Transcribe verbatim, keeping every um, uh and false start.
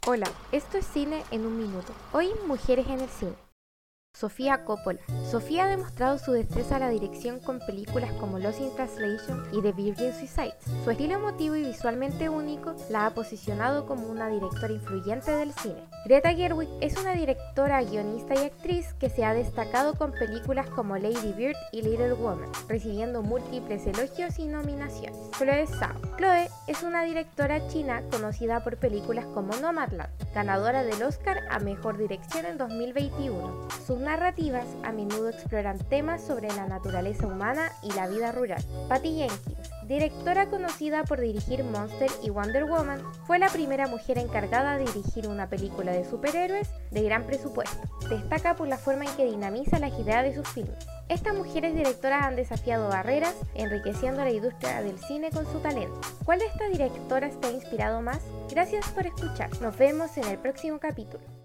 Hola, esto es Cine en un Minuto. Hoy, mujeres en el cine. Sofía Coppola. Sofía ha demostrado su destreza a la dirección con películas como Lost in Translation y The Virgin Suicides. Su estilo emotivo y visualmente único la ha posicionado como una directora influyente del cine. Greta Gerwig es una directora, guionista y actriz que se ha destacado con películas como Lady Bird y Little Woman, recibiendo múltiples elogios y nominaciones. Chloe Zhao. Chloe es una directora china conocida por películas como Nomadland, ganadora del Oscar a Mejor Dirección en dos mil veintiuno. Sus narrativas a menudo exploran temas sobre la naturaleza humana y la vida rural. Patty Jenkins, directora conocida por dirigir Monster y Wonder Woman, fue la primera mujer encargada de dirigir una película de superhéroes de gran presupuesto. Destaca por la forma en que dinamiza las ideas de sus filmes. Estas mujeres directoras han desafiado barreras, enriqueciendo la industria del cine con su talento. ¿Cuál de estas directoras te ha inspirado más? Gracias por escuchar. Nos vemos en el próximo capítulo.